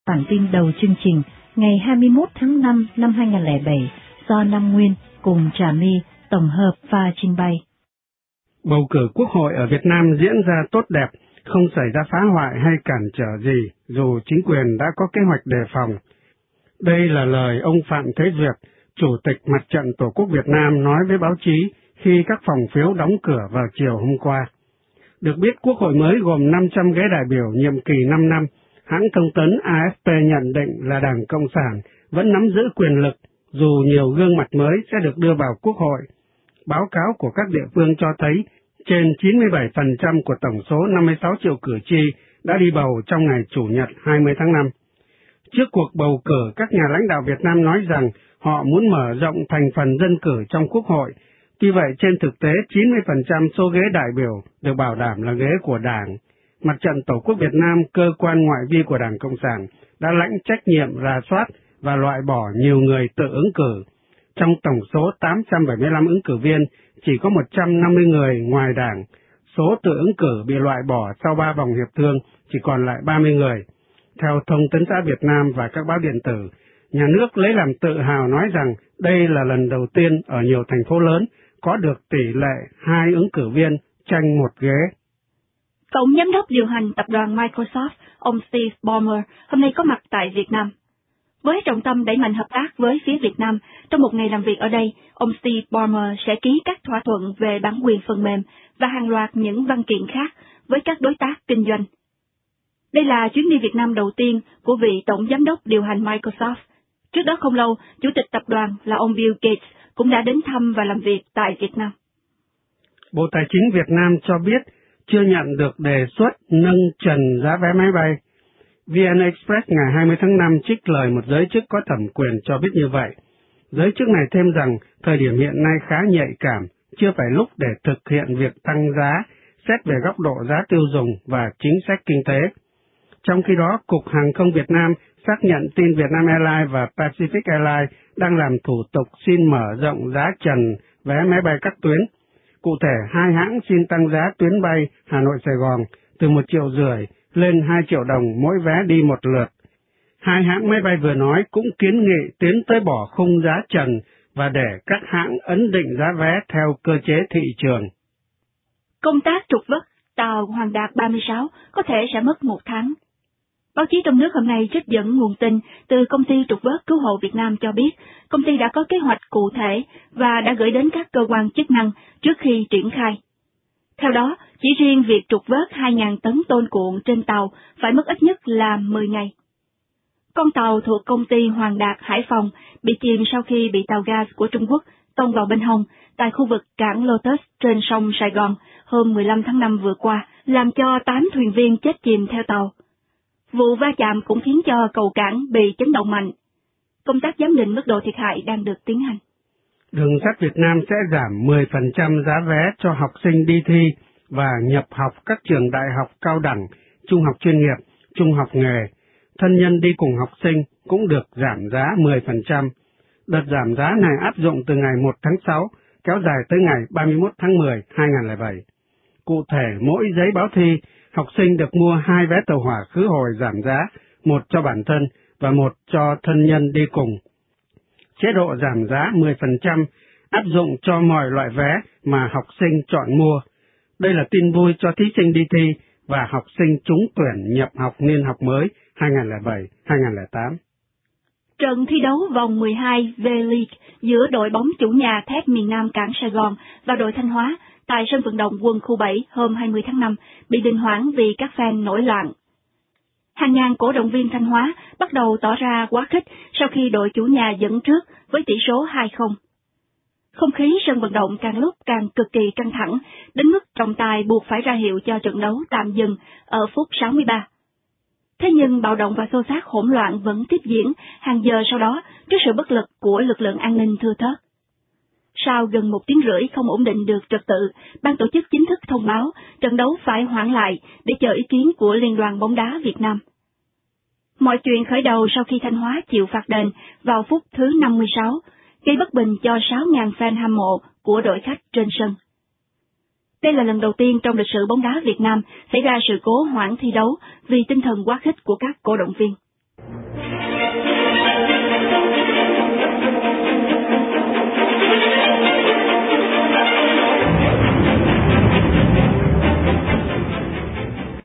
bản tin đầu chương trình ngày 21 tháng 5 năm 2007 do Nam Nguyên cùng Trà My tổng hợp và trình bày. Bầu cử quốc hội ở Việt Nam diễn ra tốt đẹp, không xảy ra phá hoại hay cản trở gì, dù chính quyền đã có kế hoạch đề phòng. Đây là lời ông Phạm Thế Duyệt, Chủ tịch Mặt trận Tổ quốc Việt Nam nói với báo chí khi các phòng phiếu đóng cửa vào chiều hôm qua. Được biết quốc hội mới gồm 500 ghế đại biểu nhiệm kỳ 5 năm, hãng thông tấn AFP nhận định là Đảng Cộng sản vẫn nắm giữ quyền lực, dù nhiều gương mặt mới sẽ được đưa vào quốc hội. Báo cáo của các địa phương cho thấy trên 97% của tổng số 56 triệu cử tri đã đi bầu trong ngày Chủ nhật 20 tháng 5. Trước cuộc bầu cử, các nhà lãnh đạo Việt Nam nói rằng họ muốn mở rộng thành phần dân cử trong quốc hội. Tuy vậy, trên thực tế, 90% số ghế đại biểu được bảo đảm là ghế của Đảng. Mặt trận Tổ quốc Việt Nam, cơ quan ngoại vi của Đảng Cộng sản, đã lãnh trách nhiệm rà soát và loại bỏ nhiều người tự ứng cử. Trong tổng số 875 ứng cử viên, chỉ có 150 người ngoài Đảng. Số tự ứng cử bị loại bỏ sau 3 vòng hiệp thương chỉ còn lại 30 người. Theo Thông tấn xã Việt Nam và các báo điện tử, nhà nước lấy làm tự hào nói rằng đây là lần đầu tiên ở nhiều thành phố lớn có được tỷ lệ 2 ứng cử viên tranh 1 ghế. Tổng giám đốc điều hành tập đoàn Microsoft, ông Steve Ballmer, hôm nay có mặt tại Việt Nam. Với trọng tâm đẩy mạnh hợp tác với phía Việt Nam, trong một ngày làm việc ở đây, ông Steve Ballmer sẽ ký các thỏa thuận về bản quyền phần mềm và hàng loạt những văn kiện khác với các đối tác kinh doanh. Đây là chuyến đi Việt Nam đầu tiên của vị tổng giám đốc điều hành Microsoft. Trước đó không lâu, chủ tịch tập đoàn là ông Bill Gates cũng đã đến thăm và làm việc tại Việt Nam. Bộ Tài chính Việt Nam cho biết chưa nhận được đề xuất nâng trần giá vé máy bay. VN Express ngày 20 tháng 5 trích lời một giới chức có thẩm quyền cho biết như vậy. Giới chức này thêm rằng thời điểm hiện nay khá nhạy cảm, chưa phải lúc để thực hiện việc tăng giá, xét về góc độ giá tiêu dùng và chính sách kinh tế. Trong khi đó, Cục Hàng không Việt Nam xác nhận tin Vietnam Airlines và Pacific Airlines đang làm thủ tục xin mở rộng giá trần vé máy bay các tuyến. Cụ thể, hai hãng xin tăng giá tuyến bay Hà Nội-Sài Gòn từ 1,5 triệu lên 2 triệu đồng mỗi vé đi một lượt. Hai hãng máy bay vừa nói cũng kiến nghị tiến tới bỏ khung giá trần và để các hãng ấn định giá vé theo cơ chế thị trường. Công tác trục vớt tàu Hoàng Đạt 36 có thể sẽ mất 1 tháng. Báo chí trong nước hôm nay trích dẫn nguồn tin từ công ty trục vớt cứu hộ Việt Nam cho biết, công ty đã có kế hoạch cụ thể và đã gửi đến các cơ quan chức năng trước khi triển khai. Theo đó, chỉ riêng việc trục vớt 2.000 tấn tôm cuộn trên tàu phải mất ít nhất là 10 ngày. Con tàu thuộc công ty Hoàng Đạt Hải Phòng bị chìm sau khi bị tàu gas của Trung Quốc tông vào bên hông tại khu vực cảng Lotus trên sông Sài Gòn hôm 15 tháng 5 vừa qua, làm cho 8 thuyền viên chết chìm theo tàu. Vụ va chạm cũng khiến cho cầu cảng bị chấn động mạnh. Công tác giám định mức độ thiệt hại đang được tiến hành. Đường sắt Việt Nam sẽ giảm 10% giá vé cho học sinh đi thi và nhập học các trường đại học cao đẳng, trung học chuyên nghiệp, trung học nghề. Thân nhân đi cùng học sinh cũng được giảm giá 10%. Đợt giảm giá này áp dụng từ ngày 1 tháng 6, kéo dài tới ngày 31 tháng 10, 2007. Cụ thể, mỗi giấy báo thi, học sinh được mua 2 vé tàu hỏa khứ hồi giảm giá, 1 cho bản thân và 1 cho thân nhân đi cùng. Chế độ giảm giá 10% áp dụng cho mọi loại vé mà học sinh chọn mua. Đây là tin vui cho thí sinh đi thi và học sinh trúng tuyển nhập học niên học mới 2007-2008. Trận thi đấu vòng 12 V-League giữa đội bóng chủ nhà Thép miền Nam Cảng Sài Gòn và đội Thanh Hóa tại sân vận động Quân khu 7 hôm 20 tháng 5 bị đình hoãn vì các fan nổi loạn. Hàng ngàn cổ động viên Thanh Hóa bắt đầu tỏ ra quá khích sau khi đội chủ nhà dẫn trước với tỷ số 2-0. Không khí sân vận động càng lúc càng cực kỳ căng thẳng, đến mức trọng tài buộc phải ra hiệu cho trận đấu tạm dừng ở phút 63. Thế nhưng bạo động và xô xát hỗn loạn vẫn tiếp diễn hàng giờ sau đó trước sự bất lực của lực lượng an ninh thưa thớt. Sau gần 1 tiếng rưỡi không ổn định được trật tự, ban tổ chức chính thức thông báo trận đấu phải hoãn lại để chờ ý kiến của Liên đoàn bóng đá Việt Nam. Mọi chuyện khởi đầu sau khi Thanh Hóa chịu phạt đền vào phút thứ 56, gây bất bình cho 6.000 fan hâm mộ của đội khách trên sân. Đây là lần đầu tiên trong lịch sử bóng đá Việt Nam xảy ra sự cố hoãn thi đấu vì tinh thần quá khích của các cổ động viên.